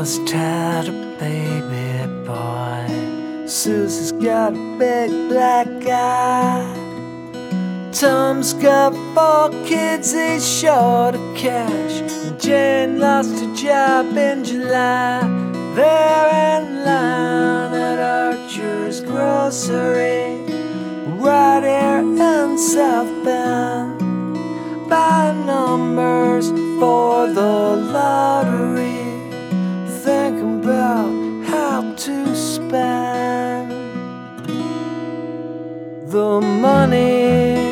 just had a baby boy. Susie's got a big black eye. Tom's got 4 kids, he's short of cash. And Jane lost her job in July. They're in line at Archer's Grocery, right here in South Bend. Buy numbers for the lottery, thinking about how to spend the money.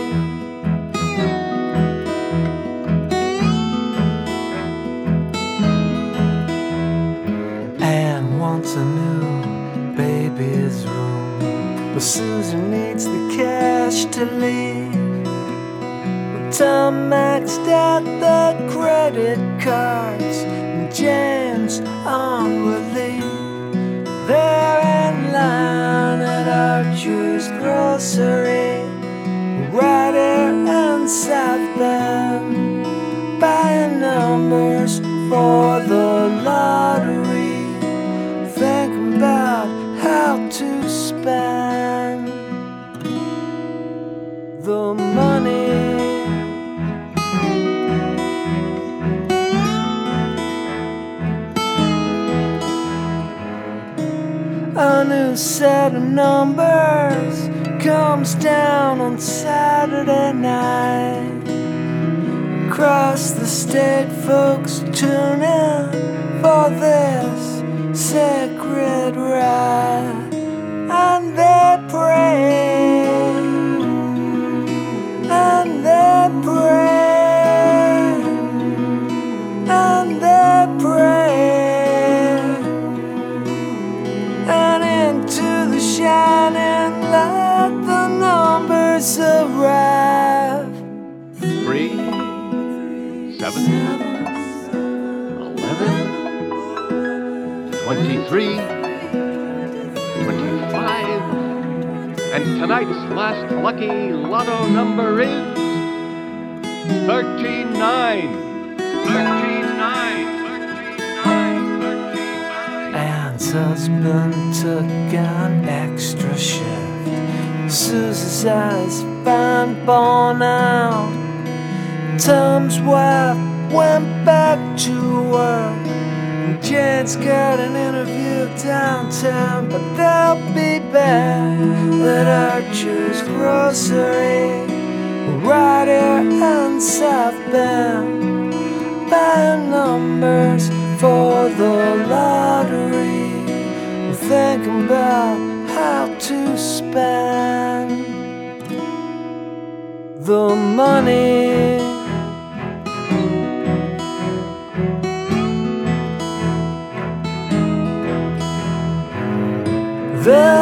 Anne wants a new baby's room, but Susan needs the cash to leave. Tom maxed out the credit cards, and Jane's on relief. They're in line at Archer's Grocery, right here in South Bend, buying numbers for the lottery, thinking about how to spend the money. A new set of numbers comes down on Saturday night. Across the state, folks tune in for this sacred rite, and they pray, and they pray, and they pray. Shining light, the numbers arrive. 3, 7, 11, 23, 25, and tonight's last lucky lotto number is 39. 39. Anne's husband took an extra shift. Susie's eyes find born out. Tom's wife went back to work, and Jane's got an interview downtown, but they'll be back at Archer's Grocery, right here in South Bend, buying numbers for the lottery, thinking about how to spend the money. The